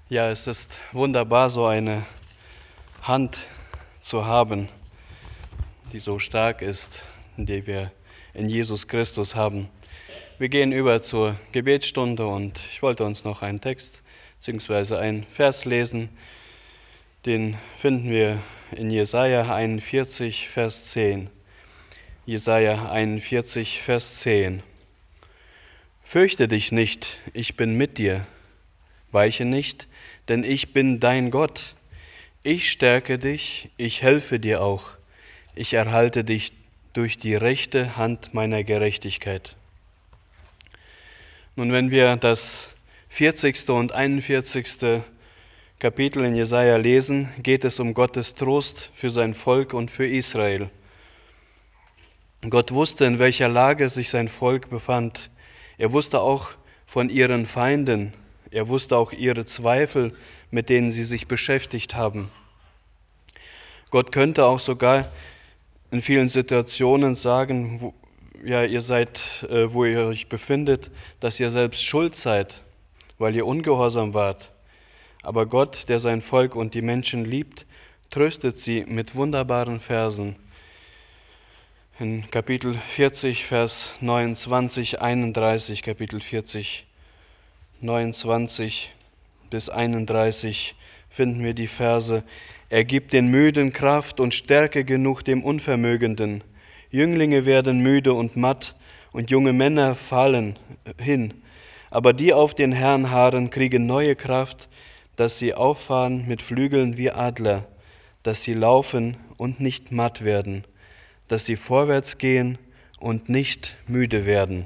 Ja, es ist wunderbar, so eine Hand zu haben, die so stark ist, die wir in Jesus Christus haben. Wir gehen über zur Gebetsstunde und ich wollte uns noch einen Text bzw. einen Vers lesen. Den finden wir in Jesaja 41, Vers 10. Jesaja 41, Vers 10. Fürchte dich nicht, ich bin mit dir. Weiche nicht, denn ich bin dein Gott. Ich stärke dich, ich helfe dir auch. Ich erhalte dich durch die rechte Hand meiner Gerechtigkeit. Nun, wenn wir das 40. und 41. Kapitel in Jesaja lesen, geht es um Gottes Trost für sein Volk und für Israel. Gott wusste, in welcher Lage sich sein Volk befand. Er wusste auch von ihren Feinden. Er wusste auch ihre Zweifel, mit denen sie sich beschäftigt haben. Gott könnte auch sogar in vielen Situationen sagen, ihr seid, wo ihr euch befindet, dass ihr selbst schuld seid, weil ihr ungehorsam wart. Aber Gott, der sein Volk und die Menschen liebt, tröstet sie mit wunderbaren Versen. In Kapitel 40, Vers 29, 31, Kapitel 40, 29 bis 31 finden wir die Verse: Er gibt den Müden Kraft und Stärke genug dem Unvermögenden. Jünglinge werden müde und matt und junge Männer fallen hin. Aber die auf den Herrn harren, kriegen neue Kraft, dass sie auffahren mit Flügeln wie Adler, dass sie laufen und nicht matt werden, dass sie vorwärts gehen und nicht müde werden.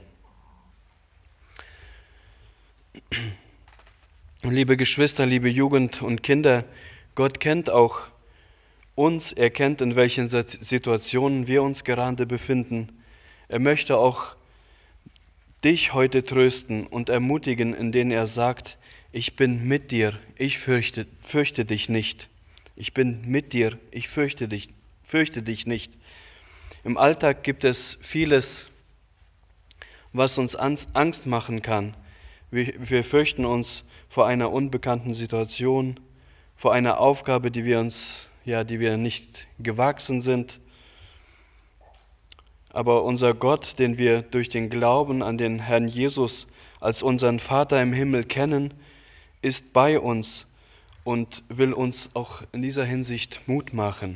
Liebe Geschwister, liebe Jugend und Kinder, Gott kennt auch uns, er kennt, in welchen Situationen wir uns gerade befinden. Er möchte auch dich heute trösten und ermutigen, indem er sagt: Ich bin mit dir, ich fürchte dich nicht. Ich bin mit dir, ich fürchte dich nicht. Im Alltag gibt es vieles, was uns Angst machen kann. Wir fürchten uns vor einer unbekannten Situation, vor einer Aufgabe, die wir nicht gewachsen sind. Aber unser Gott, den wir durch den Glauben an den Herrn Jesus als unseren Vater im Himmel kennen, ist bei uns und will uns auch in dieser Hinsicht Mut machen.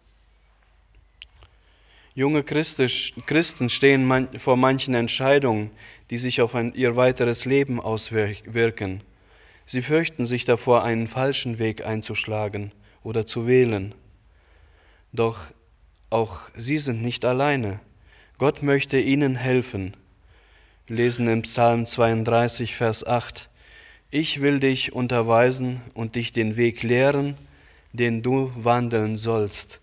Junge Christen stehen vor manchen Entscheidungen, die sich auf ihr weiteres Leben auswirken. Sie fürchten sich davor, einen falschen Weg einzuschlagen oder zu wählen. Doch auch sie sind nicht alleine. Gott möchte ihnen helfen. Wir lesen im Psalm 32, Vers 8: Ich will dich unterweisen und dich den Weg lehren, den du wandeln sollst.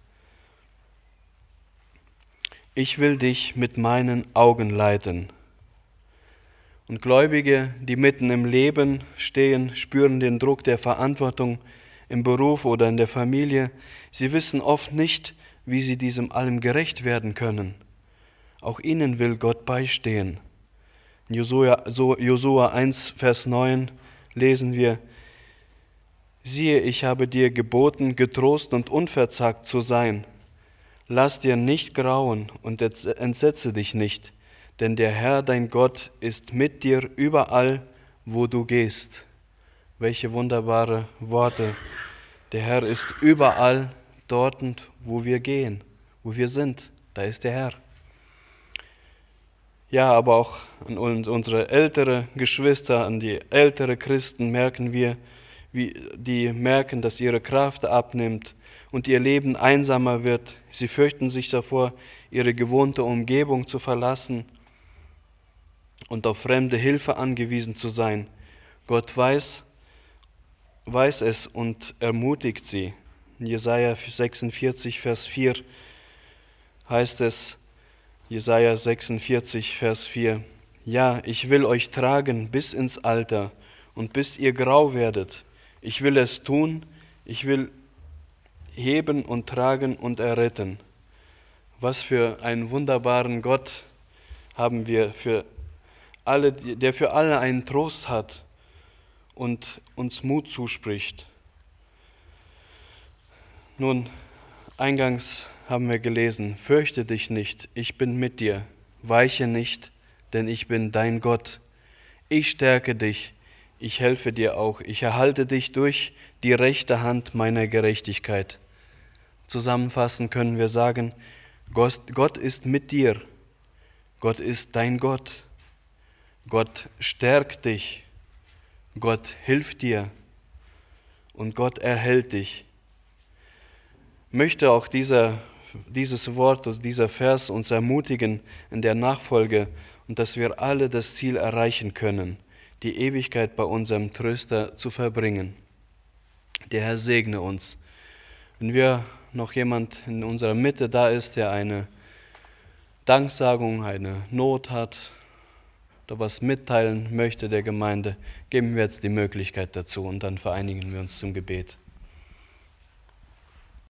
Ich will dich mit meinen Augen leiten. Und Gläubige, die mitten im Leben stehen, spüren den Druck der Verantwortung im Beruf oder in der Familie. Sie wissen oft nicht, wie sie diesem allem gerecht werden können. Auch ihnen will Gott beistehen. In Josua 1, Vers 9 lesen wir: Siehe, ich habe dir geboten, getrost und unverzagt zu sein. Lass dir nicht grauen und entsetze dich nicht, denn der Herr, dein Gott, ist mit dir überall, wo du gehst. Welche wunderbare Worte. Der Herr ist überall dort, wo wir gehen, wo wir sind. Da ist der Herr. Ja, aber auch an unsere ältere Geschwister, an die ältere Christen merken wir, wie die merken, dass ihre Kraft abnimmt und ihr Leben einsamer wird. Sie fürchten sich davor, ihre gewohnte Umgebung zu verlassen und auf fremde Hilfe angewiesen zu sein. Gott weiß es und ermutigt sie. In Jesaja 46, Vers 4 heißt es, Jesaja 46, Vers 4: Ja, ich will euch tragen bis ins Alter und bis ihr grau werdet. Ich will es tun, ich will heben und tragen und erretten. Was für einen wunderbaren Gott haben wir, der für alle einen Trost hat und uns Mut zuspricht. Nun, eingangs haben wir gelesen, fürchte dich nicht, ich bin mit dir, weiche nicht, denn ich bin dein Gott. Ich stärke dich, ich helfe dir auch, ich erhalte dich durch die rechte Hand meiner Gerechtigkeit. Zusammenfassend können wir sagen, Gott ist mit dir, Gott ist dein Gott, Gott stärkt dich, Gott hilft dir und Gott erhält dich. Möchte auch dieses Wort, dieser Vers uns ermutigen in der Nachfolge und dass wir alle das Ziel erreichen können, die Ewigkeit bei unserem Tröster zu verbringen. Der Herr segne uns. Wenn wir noch jemand in unserer Mitte da ist, der eine Danksagung, eine Not hat oder was mitteilen möchte der Gemeinde, geben wir jetzt die Möglichkeit dazu und dann vereinigen wir uns zum Gebet.